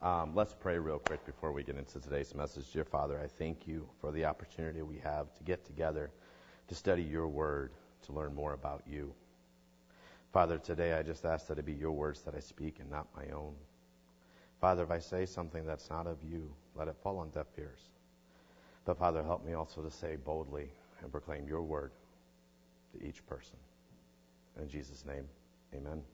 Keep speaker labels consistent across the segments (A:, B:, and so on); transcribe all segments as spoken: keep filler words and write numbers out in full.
A: Um, let's pray real quick before we get into today's message. Dear Father, I thank you for the opportunity we have to get together, to study your word, to learn more about you. Father, today I just ask that it be your words that I speak and not my own. Father, if I say something that's not of you, let it fall on deaf ears. But Father, help me also to say boldly and proclaim your word to each person. In Jesus' name, amen.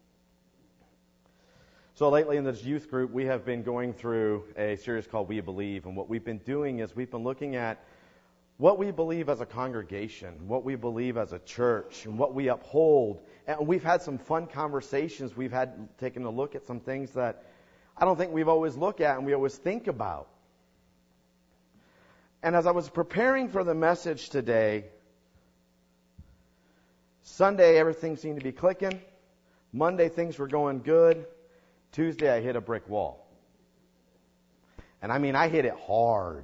A: So lately in this youth group, we have been going through a series called We Believe. And what we've been doing is we've been looking at what we believe as a congregation, what we believe as a church, and what we uphold. And we've had some fun conversations. We've had taken a look at some things that I don't think we've always looked at and we always think about. And as I was preparing for the message today, Sunday everything seemed to be clicking. Monday things were going good. Tuesday, I hit a brick wall. And I mean, I hit it hard.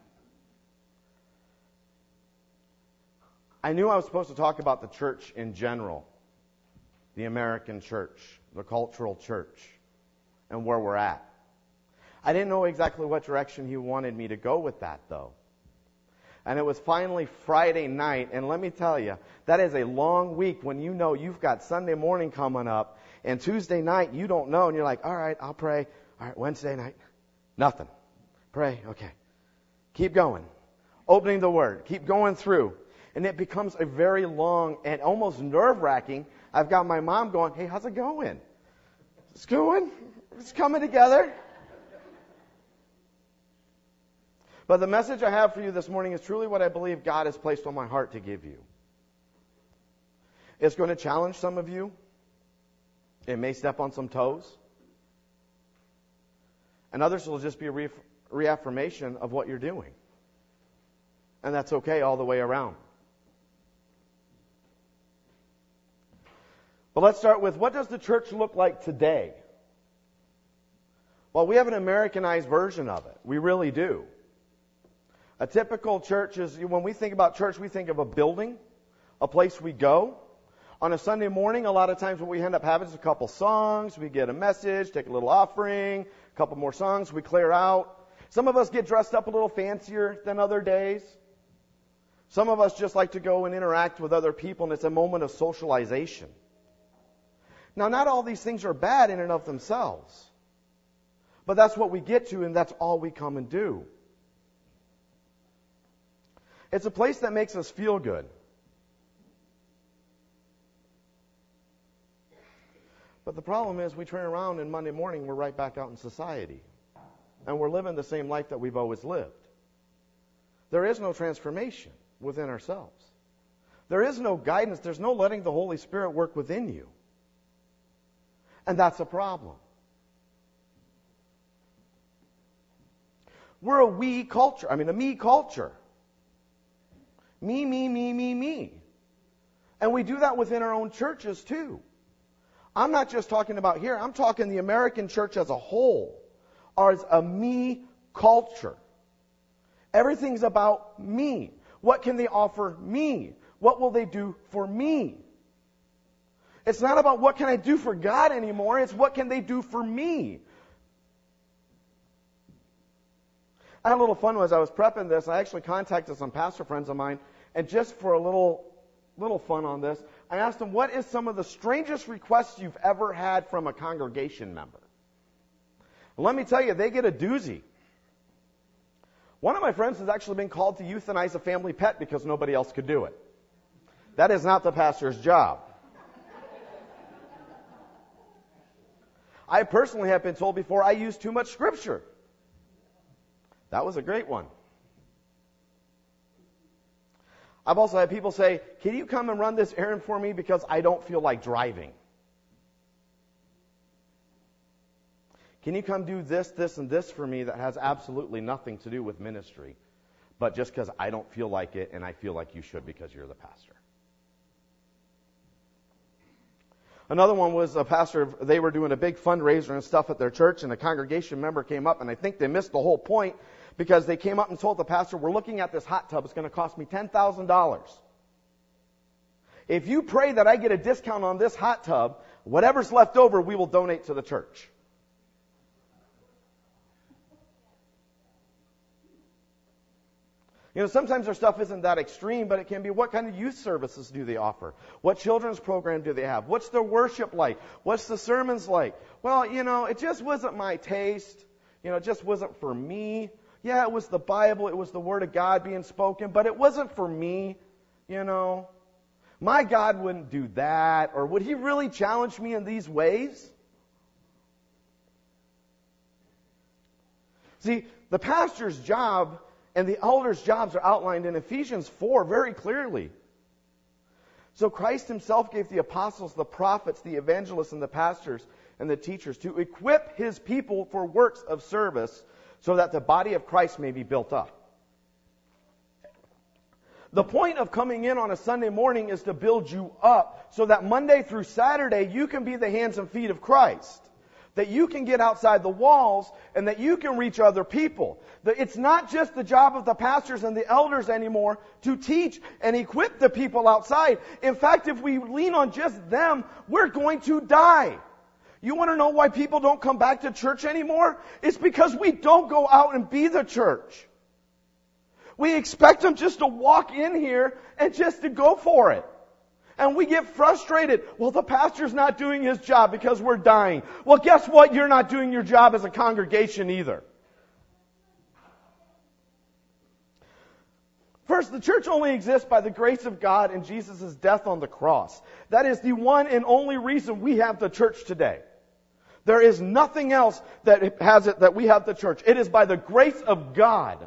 A: I knew I was supposed to talk about the church in general, the American church, the cultural church, and where we're at. I didn't know exactly what direction he wanted me to go with that, though. And it was finally Friday night, and let me tell you, that is a long week when you know you've got Sunday morning coming up, and Tuesday night you don't know, and you're like, all right, I'll pray. All right, Wednesday night, nothing. Pray, okay. Keep going. Opening the Word. Keep going through. And it becomes a very long and almost nerve-wracking. I've got my mom going, hey, how's it going? It's going. It's coming together. But the message I have for you this morning is truly what I believe God has placed on my heart to give you. It's going to challenge some of you. It may step on some toes. And others will just be a re- reaffirmation of what you're doing. And that's okay all the way around. But let's start with, what does the church look like today? Well, we have an Americanized version of it. We really do. A typical church is, when we think about church, we think of a building, a place we go. On a Sunday morning, a lot of times what we end up having is a couple songs, we get a message, take a little offering, a couple more songs, we clear out. Some of us get dressed up a little fancier than other days. Some of us just like to go and interact with other people, and it's a moment of socialization. Now, not all these things are bad in and of themselves. But that's what we get to, and that's all we come and do. It's a place that makes us feel good. But the problem is, we turn around and Monday morning, we're right back out in society. And we're living the same life that we've always lived. There is no transformation within ourselves. There is no guidance. There's no letting the Holy Spirit work within you. And that's a problem. We're a we culture. I mean, a me culture. Me, me, me, me, me. And we do that within our own churches too. I'm not just talking about here. I'm talking the American church as a whole. As a me culture. Everything's about me. What can they offer me? What will they do for me? It's not about what can I do for God anymore. It's what can they do for me. I had a little fun as I was prepping this. I actually contacted some pastor friends of mine, and just for a little little fun on this, I asked them, what is some of the strangest requests you've ever had from a congregation member? And let me tell you, they get a doozy. One of my friends has actually been called to euthanize a family pet because nobody else could do it. That is not the pastor's job. I personally have been told before I use too much scripture. That was a great one. I've also had people say, can you come and run this errand for me because I don't feel like driving? Can you come do this, this, and this for me that has absolutely nothing to do with ministry, but just because I don't feel like it and I feel like you should because you're the pastor? Another one was a pastor, they were doing a big fundraiser and stuff at their church, and a congregation member came up, and I think they missed the whole point because they came up and told the pastor, we're looking at this hot tub. It's going to cost me ten thousand dollars. If you pray that I get a discount on this hot tub, whatever's left over, we will donate to the church. You know, sometimes their stuff isn't that extreme, but it can be what kind of youth services do they offer? What children's program do they have? What's their worship like? What's the sermons like? Well, you know, it just wasn't my taste. You know, it just wasn't for me. Yeah, it was the Bible. It was the Word of God being spoken, but it wasn't for me, you know. My God wouldn't do that. Or would He really challenge me in these ways? See, the pastor's job and the elders' jobs are outlined in Ephesians four very clearly. So Christ Himself gave the apostles, the prophets, the evangelists, and the pastors and the teachers to equip His people for works of service so that the body of Christ may be built up. The point of coming in on a Sunday morning is to build you up so that Monday through Saturday you can be the hands and feet of Christ. That you can get outside the walls and that you can reach other people. That it's not just the job of the pastors and the elders anymore to teach and equip the people outside. In fact, if we lean on just them, we're going to die. You want to know why people don't come back to church anymore? It's because we don't go out and be the church. We expect them just to walk in here and just to go for it. And we get frustrated. Well, the pastor's not doing his job because we're dying. Well, guess what? You're not doing your job as a congregation either. First, the church only exists by the grace of God and Jesus' death on the cross. That is the one and only reason we have the church today. There is nothing else that has it that we have the church. It is by the grace of God.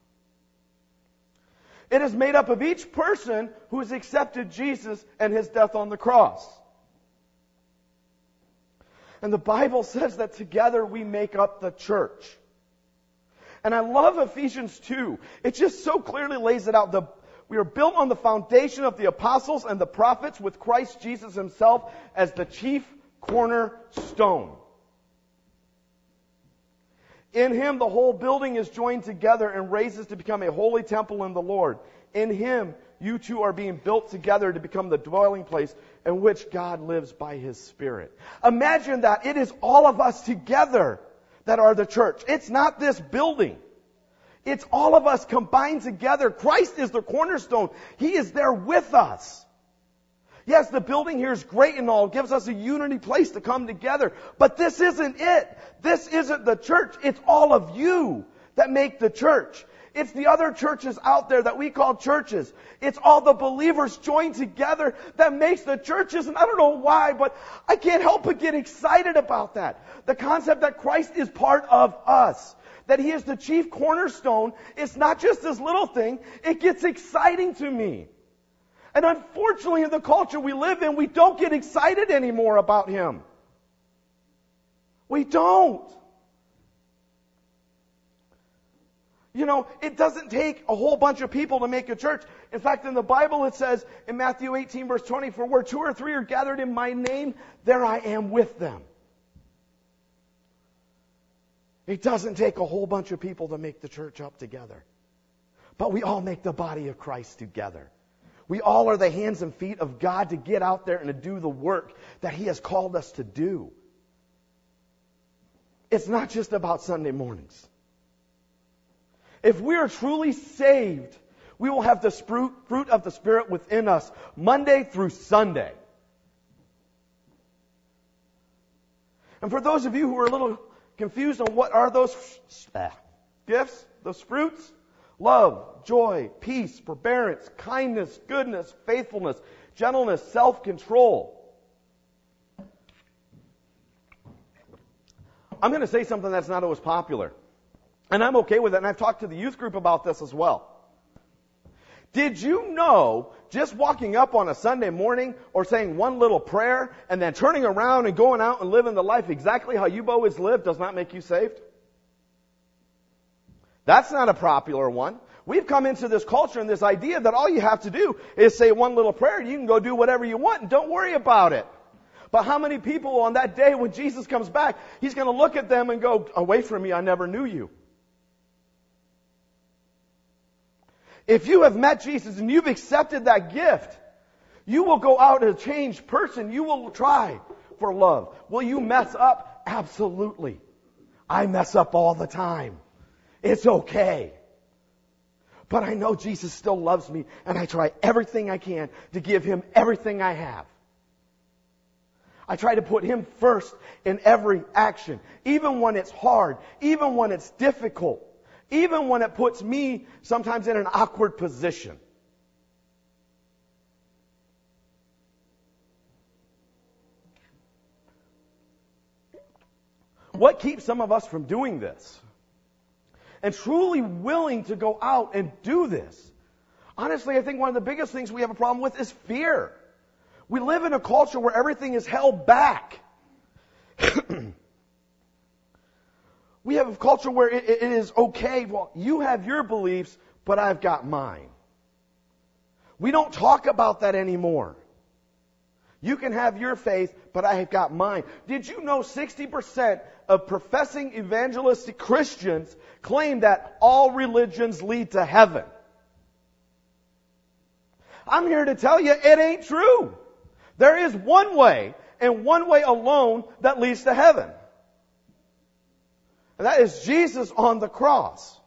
A: It is made up of each person who has accepted Jesus and His death on the cross. And the Bible says that together we make up the church. And I love Ephesians two. It just so clearly lays it out. The, we are built on the foundation of the apostles and the prophets with Christ Jesus Himself as the chief cornerstone. In Him, the whole building is joined together and raises to become a holy temple in the Lord. In Him, you two are being built together to become the dwelling place in which God lives by His Spirit. Imagine that. It is all of us together that are the church. It's not this building. It's all of us combined together. Christ is the cornerstone. He is there with us. Yes, the building here is great and all. It gives us a unity place to come together. But this isn't it. This isn't the church. It's all of you that make the church. It's the other churches out there that we call churches. It's all the believers joined together that makes the churches. And I don't know why, but I can't help but get excited about that. The concept that Christ is part of us. That He is the chief cornerstone. It's not just this little thing. It gets exciting to me. And unfortunately, in the culture we live in, we don't get excited anymore about Him. We don't. You know, it doesn't take a whole bunch of people to make a church. In fact, in the Bible it says in Matthew eighteen verse twenty, for where two or three are gathered in my name, there I am with them. It doesn't take a whole bunch of people to make the church up together. But we all make the body of Christ together. We all are the hands and feet of God to get out there and to do the work that He has called us to do. It's not just about Sunday mornings. If we are truly saved, we will have the fruit of the Spirit within us Monday through Sunday. And for those of you who are a little confused on what are those gifts, those fruits, love, joy, peace, forbearance, kindness, goodness, faithfulness, gentleness, self-control. I'm going to say something that's not always popular. And I'm okay with it. And I've talked to the youth group about this as well. Did you know just walking up on a Sunday morning or saying one little prayer and then turning around and going out and living the life exactly how you've always lived does not make you saved? That's not a popular one. We've come into this culture and this idea that all you have to do is say one little prayer and you can go do whatever you want and don't worry about it. But how many people on that day when Jesus comes back, He's going to look at them and go, away from me, I never knew you. If you have met Jesus and you've accepted that gift, you will go out a changed person. You will try for love. Will you mess up? Absolutely. I mess up all the time. It's okay. But I know Jesus still loves me, and I try everything I can to give Him everything I have. I try to put Him first in every action, even when it's hard, even when it's difficult, even when it puts me sometimes in an awkward position. What keeps some of us from doing this? And truly willing to go out and do this? Honestly, I think one of the biggest things we have a problem with is fear. We live in a culture where everything is held back. We have a culture where it, it is okay, well, you have your beliefs, but I've got mine. We don't talk about that anymore. You can have your faith, but I have got mine. Did you know sixty percent of professing evangelistic Christians claim that all religions lead to heaven? I'm here to tell you it ain't true. There is one way, and one way alone, that leads to heaven. And that is Jesus on the cross.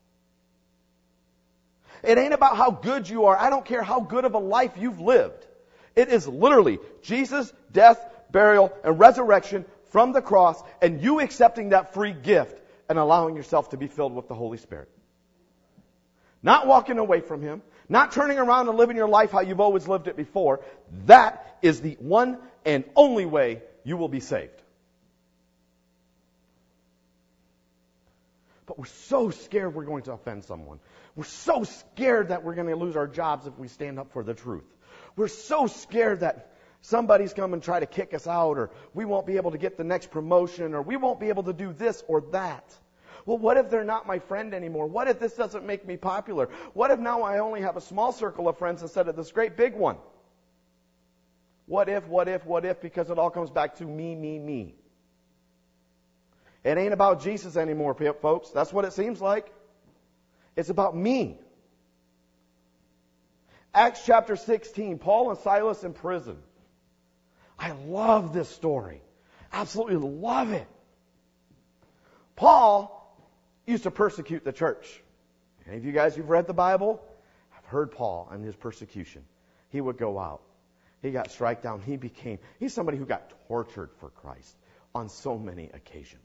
A: It ain't about how good you are. I don't care how good of a life you've lived. It is literally Jesus' death, burial, and resurrection from the cross, and you accepting that free gift and allowing yourself to be filled with the Holy Spirit. Not walking away from Him, not turning around and living your life how you've always lived it before. That is the one and only way you will be saved. But we're so scared we're going to offend someone. We're so scared that we're going to lose our jobs if we stand up for the truth. We're so scared that somebody's come and try to kick us out, or we won't be able to get the next promotion, or we won't be able to do this or that. Well, what if they're not my friend anymore? What if this doesn't make me popular? What if now I only have a small circle of friends instead of this great big one? What if, what if, what if? Because it all comes back to me, me, me. It ain't about Jesus anymore, folks. That's what it seems like. It's about me. Acts chapter sixteen, Paul and Silas in prison. I love this story. Absolutely love it. Paul used to persecute the church. Any of you guys who've read the Bible have heard Paul and his persecution. He would go out. He got struck down. He became, he's somebody who got tortured for Christ on so many occasions.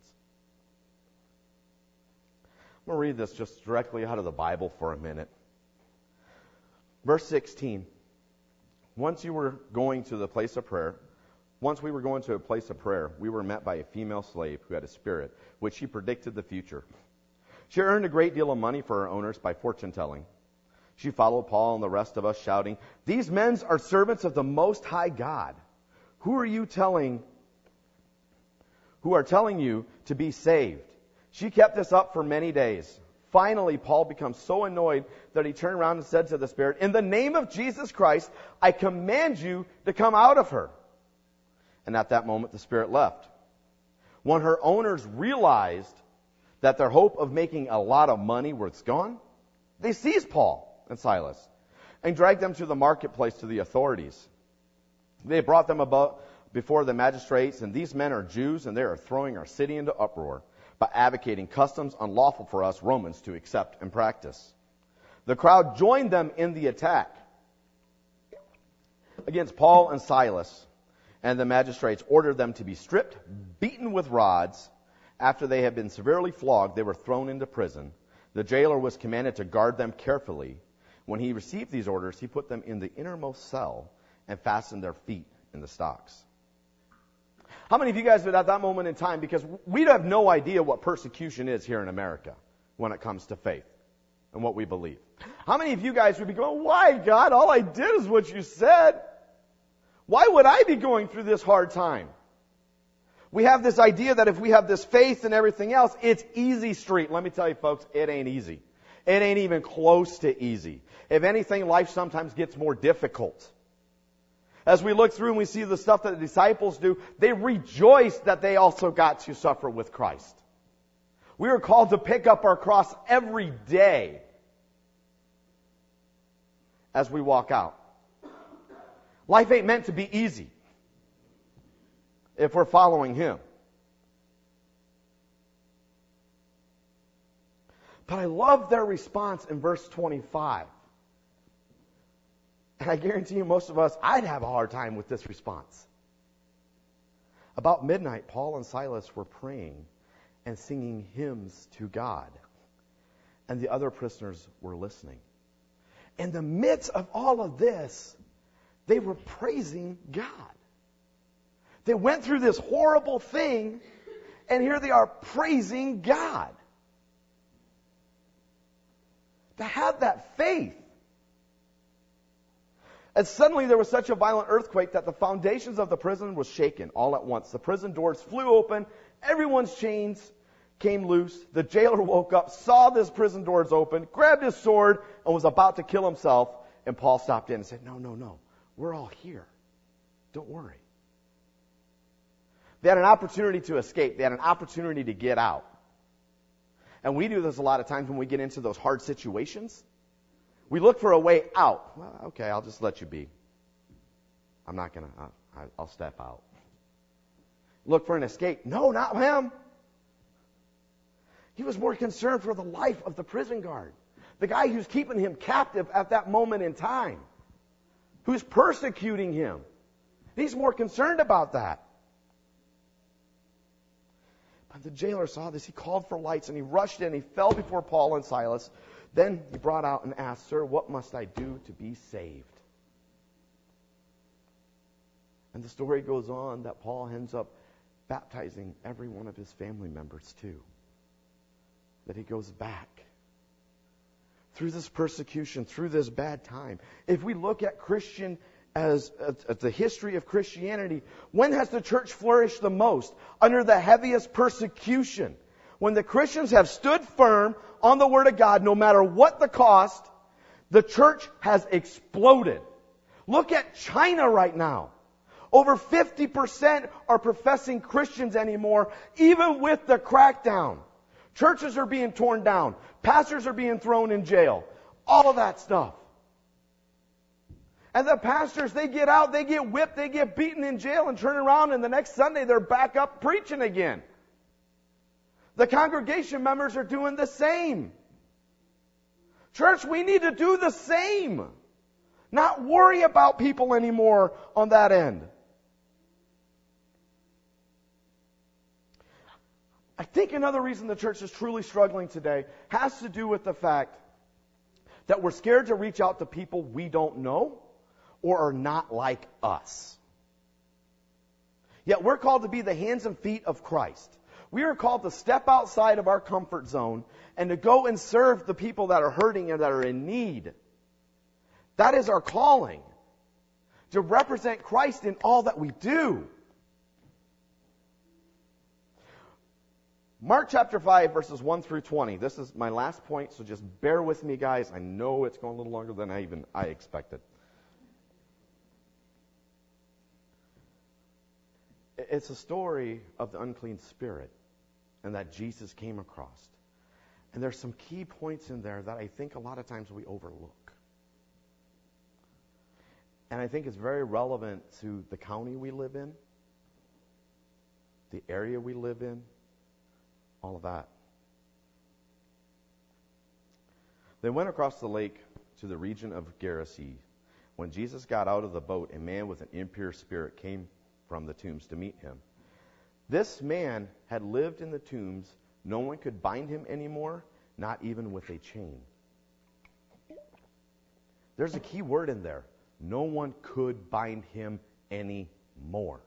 A: I'm going to read this just directly out of the Bible for a minute. Verse sixteen. Once you were going to the place of prayer, once we were going to a place of prayer, we were met by a female slave who had a spirit, which she predicted the future. She earned a great deal of money for her owners by fortune telling. She followed Paul and the rest of us, shouting, "These men are servants of the Most High God. Who are you telling, who are telling you to be saved?" She kept this up for many days. Finally, Paul becomes so annoyed that he turned around and said to the spirit, "In the name of Jesus Christ, I command you to come out of her." And at that moment, the spirit left. When her owners realized that their hope of making a lot of money was gone, they seized Paul and Silas and dragged them to the marketplace to the authorities. They brought them about before the magistrates, and these men are Jews, and they are throwing our city into uproar by advocating customs unlawful for us Romans to accept and practice. The crowd joined them in the attack against Paul and Silas, and the magistrates ordered them to be stripped, beaten with rods. After they had been severely flogged, they were thrown into prison. The jailer was commanded to guard them carefully. When he received these orders, he put them in the innermost cell and fastened their feet in the stocks. How many of you guys were at that moment in time? Because we have no idea what persecution is here in America when it comes to faith and what we believe. How many of you guys would be going, "Why, God? All I did is what you said. Why would I be going through this hard time?" We have this idea that if we have this faith and everything else, it's easy street. Let me tell you, folks, it ain't easy. It ain't even close to easy. If anything, life sometimes gets more difficult. As we look through and we see the stuff that the disciples do, they rejoice that they also got to suffer with Christ. We are called to pick up our cross every day as we walk out. Life ain't meant to be easy if we're following Him. But I love their response in verse twenty-five. And I guarantee you most of us, I'd have a hard time with this response. About midnight, Paul and Silas were praying and singing hymns to God. And the other prisoners were listening. In the midst of all of this, they were praising God. They went through this horrible thing, and here they are praising God. To have that faith. And suddenly there was such a violent earthquake that the foundations of the prison was shaken all at once. The prison doors flew open. Everyone's chains came loose. The jailer woke up, saw this prison doors open, grabbed his sword, and was about to kill himself. And Paul stopped in and said, no, no, no. We're all here. Don't worry. They had an opportunity to escape. They had an opportunity to get out. And we do this a lot of times when we get into those hard situations. We look for a way out. Well, okay, I'll just let you be. I'm not going to, I'll step out. Look for an escape. No, not him. He was more concerned for the life of the prison guard. The guy who's keeping him captive at that moment in time. Who's persecuting him. He's more concerned about that. But the jailer saw this. He called for lights and he rushed in. He fell before Paul and Silas. Then he brought out and asked, Sir, what must I do to be saved? And the story goes on that Paul ends up baptizing every one of his family members too. That he goes back. Through this persecution, through this bad time. If we look at Christian as, as, as the history of Christianity, when has the church flourished the most? Under the heaviest persecution. When the Christians have stood firm on the Word of God, no matter what the cost, the church has exploded. Look at China right now. Over fifty percent are professing Christians anymore, even with the crackdown. Churches are being torn down. Pastors are being thrown in jail. All of that stuff. And the pastors, they get out, they get whipped, they get beaten in jail and turn around, and the next Sunday they're back up preaching again. The congregation members are doing the same. Church, we need to do the same. Not worry about people anymore on that end. I think another reason the church is truly struggling today has to do with the fact that we're scared to reach out to people we don't know or are not like us. Yet we're called to be the hands and feet of Christ. We are called to step outside of our comfort zone and to go and serve the people that are hurting and that are in need. That is our calling. To represent Christ in all that we do. Mark chapter five, verses one through twenty. This is my last point, so just bear with me, guys. I know it's going a little longer than I even I expected. It's a story of the unclean spirit and that Jesus came across. And there's some key points in there that I think a lot of times we overlook. And I think it's very relevant to the county we live in, the area we live in, all of that. They went across the lake to the region of Gerasene. When Jesus got out of the boat, a man with an impure spirit came from the tombs to meet him. This man had lived in the tombs. No one could bind him anymore, not even with a chain. There's a key word in there. No one could bind him anymore.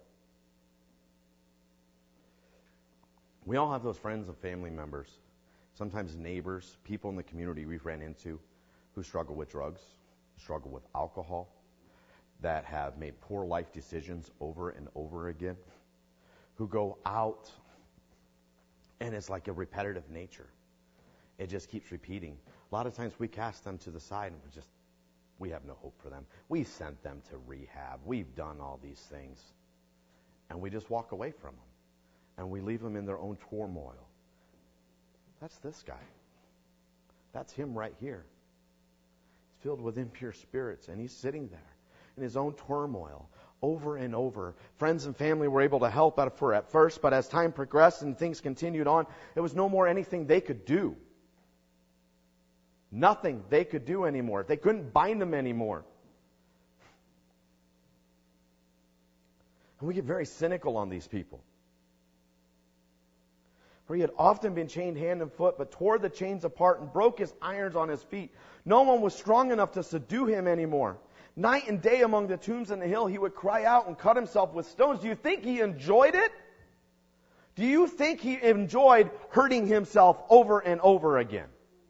A: We all have those friends and family members, sometimes neighbors, people in the community we've ran into who struggle with drugs, struggle with alcohol, that have made poor life decisions over and over again, who go out and it's like a repetitive nature. It just keeps repeating. A lot of times we cast them to the side and we just, we have no hope for them. We've sent them to rehab. We've done all these things. And we just walk away from them. And we leave them in their own turmoil. That's this guy. That's him right here. He's filled with impure spirits, and he's sitting there in his own turmoil over and over. Friends and family were able to help out for at first, but as time progressed and things continued on, it was no more anything they could do. nothing they could do anymore. They couldn't bind them anymore. And we get very cynical on these people. For he had often been chained hand and foot, but tore the chains apart and broke his irons on his feet. No one was strong enough to subdue him anymore. Night and day among the tombs on the hill, he would cry out and cut himself with stones. Do you think he enjoyed it? Do you think he enjoyed hurting himself over and over again?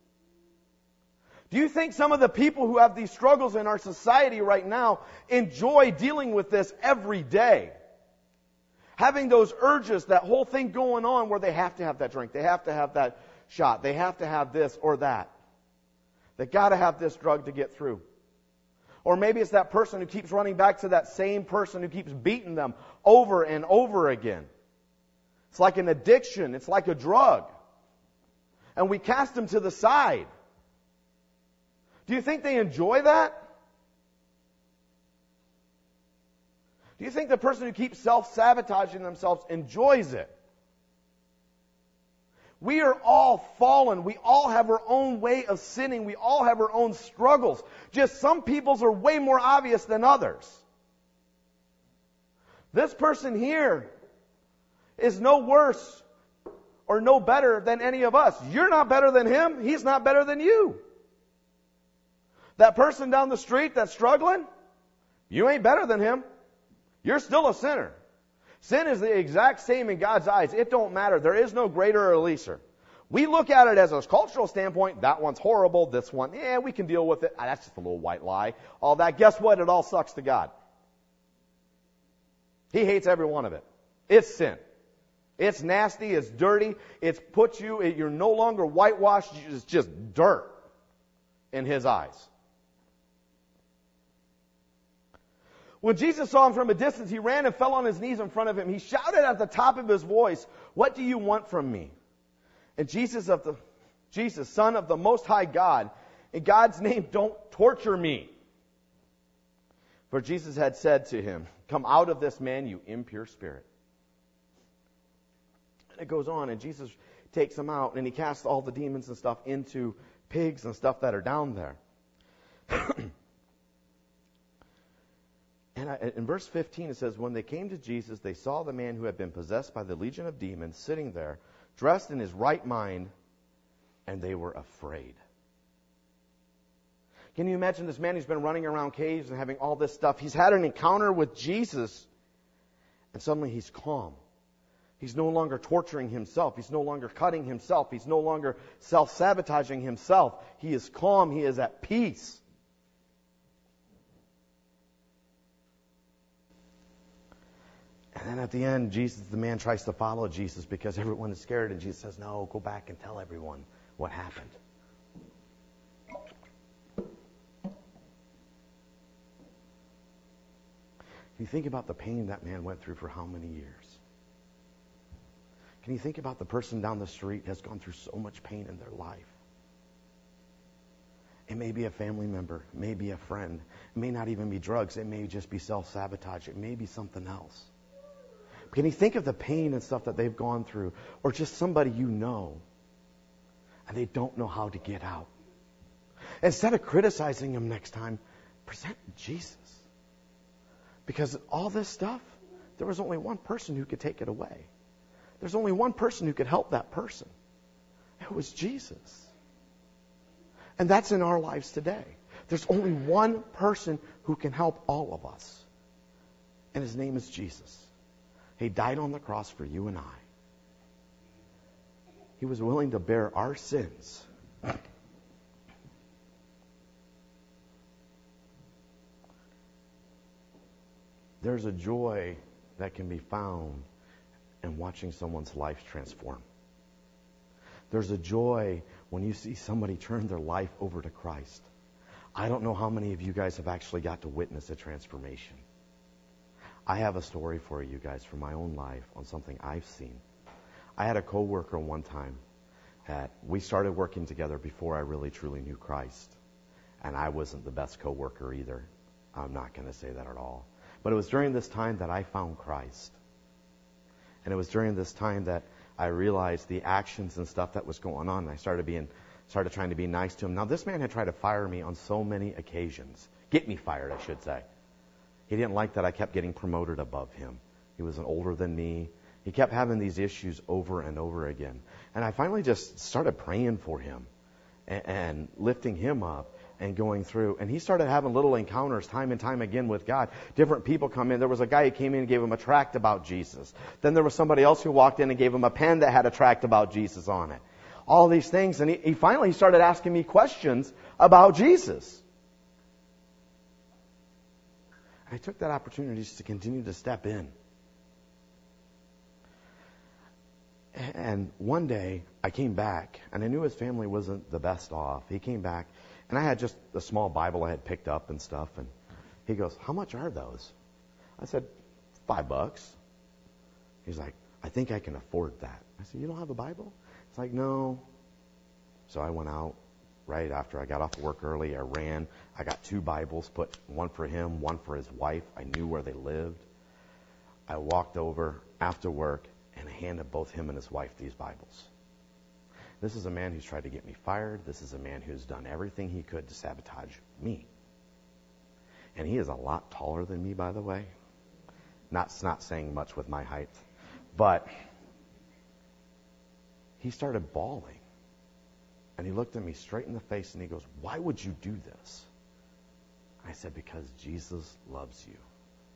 A: Do you think some of the people who have these struggles in our society right now enjoy dealing with this every day? Having those urges, that whole thing going on where they have to have that drink, they have to have that shot, they have to have this or that. They got to have this drug to get through. Or maybe it's that person who keeps running back to that same person who keeps beating them over and over again. It's like an addiction. It's like a drug. And we cast them to the side. Do you think they enjoy that? Do you think the person who keeps self-sabotaging themselves enjoys it? We are all fallen. We all have our own way of sinning. We all have our own struggles. Just some people's are way more obvious than others. This person here is no worse or no better than any of us. You're not better than him. He's not better than you. That person down the street that's struggling, you ain't better than him. You're still a sinner. Sin is the exact same in God's eyes. It don't matter. There is no greater or lesser. We look at it as a cultural standpoint. That one's horrible. This one, yeah, we can deal with it. Ah, that's just a little white lie. All that. Guess what? It all sucks to God. He hates every one of it. It's sin. It's nasty. It's dirty. It's put you, it, you're no longer whitewashed. It's just dirt in His eyes. When Jesus saw him from a distance, he ran and fell on his knees in front of him. He shouted at the top of his voice, "What do you want from me?" And Jesus, of the, Jesus, Son of the Most High God, in God's name, don't torture me. For Jesus had said to him, "Come out of this man, you impure spirit." And it goes on, and Jesus takes him out, and he casts all the demons and stuff into pigs and stuff that are down there. And I, in verse fifteen it says, when they came to Jesus, they saw the man who had been possessed by the legion of demons sitting there, dressed in his right mind, and they were afraid. Can you imagine this man who's been running around caves and having all this stuff? He's had an encounter with Jesus, and suddenly he's calm. He's no longer torturing himself. He's no longer cutting himself. He's no longer self-sabotaging himself. He is calm. He is at peace. And then at the end, Jesus, the man tries to follow Jesus because everyone is scared. And Jesus says, "No, go back and tell everyone what happened." Can you think about the pain that man went through for how many years? Can you think about the person down the street has gone through so much pain in their life? It may be a family member. It may be a friend. It may not even be drugs. It may just be self-sabotage. It may be something else. Can you think of the pain and stuff that they've gone through? Or just somebody you know, and they don't know how to get out. Instead of criticizing them next time, present Jesus. Because all this stuff, there was only one person who could take it away. There's only one person who could help that person. It was Jesus. And that's in our lives today. There's only one person who can help all of us. And His name is Jesus. He died on the cross for you and I. He was willing to bear our sins. There's a joy that can be found in watching someone's life transform. There's a joy when you see somebody turn their life over to Christ. I don't know how many of you guys have actually got to witness a transformation. I have a story for you guys from my own life on something I've seen. I had a coworker one time that we started working together before I really truly knew Christ. And I wasn't the best coworker either. I'm not going to say that at all. But it was during this time that I found Christ. And it was during this time that I realized the actions and stuff that was going on. And I started being, started trying to be nice to him. Now, this man had tried to fire me on so many occasions. Get me fired, I should say. He didn't like that I kept getting promoted above him. He was older than me. He kept having these issues over and over again. And I finally just started praying for him and, and lifting him up and going through. And he started having little encounters time and time again with God. Different people come in. There was a guy who came in and gave him a tract about Jesus. Then there was somebody else who walked in and gave him a pen that had a tract about Jesus on it. All these things. And he, he finally started asking me questions about Jesus. I took that opportunity just to continue to step in. And one day, I came back, and I knew his family wasn't the best off. He came back, and I had just a small Bible I had picked up and stuff, and he goes, "How much are those?" I said, five bucks. He's like, "I think I can afford that." I said, "You don't have a Bible?" It's like, "No." So I went out right after I got off work early. I ran. I got two Bibles, put one for him, one for his wife. I knew where they lived. I walked over after work and handed both him and his wife these Bibles. This is a man who's tried to get me fired. This is a man who's done everything he could to sabotage me. And he is a lot taller than me, by the way. Not, not saying much with my height. But he started bawling. And he looked at me straight in the face and he goes, "Why would you do this?" I said, "Because Jesus loves you."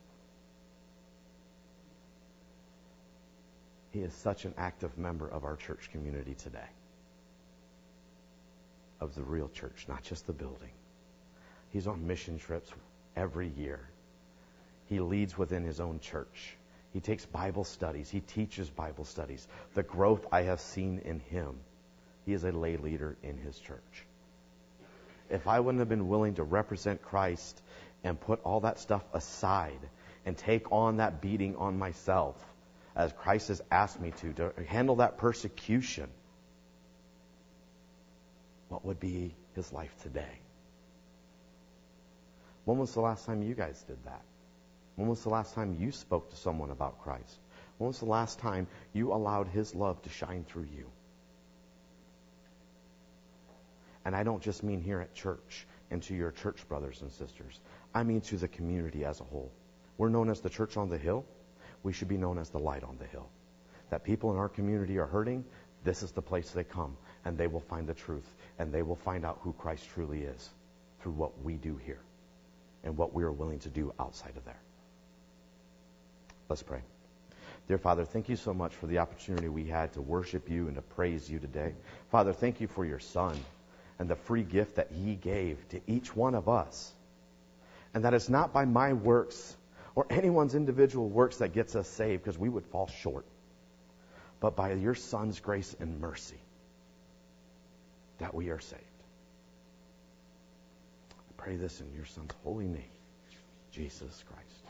A: He is such an active member of our church community today. Of the real church, not just the building. He's on mission trips every year. He leads within his own church. He takes Bible studies. He teaches Bible studies. The growth I have seen in him. He is a lay leader in his church. If I wouldn't have been willing to represent Christ and put all that stuff aside and take on that beating on myself, as Christ has asked me to, to handle that persecution, what would be his life today? When was the last time you guys did that? When was the last time you spoke to someone about Christ? When was the last time you allowed his love to shine through you? And I don't just mean here at church and to your church brothers and sisters. I mean to the community as a whole. We're known as the church on the hill. We should be known as the light on the hill. That people in our community are hurting, this is the place they come, and they will find the truth, and they will find out who Christ truly is through what we do here and what we are willing to do outside of there. Let's pray. Dear Father, thank you so much for the opportunity we had to worship you and to praise you today. Father, thank you for your Son and the free gift that he gave to each one of us. And that it's not by my works or anyone's individual works that gets us saved, because we would fall short, but by your Son's grace and mercy that we are saved. I pray this in your Son's holy name, Jesus Christ.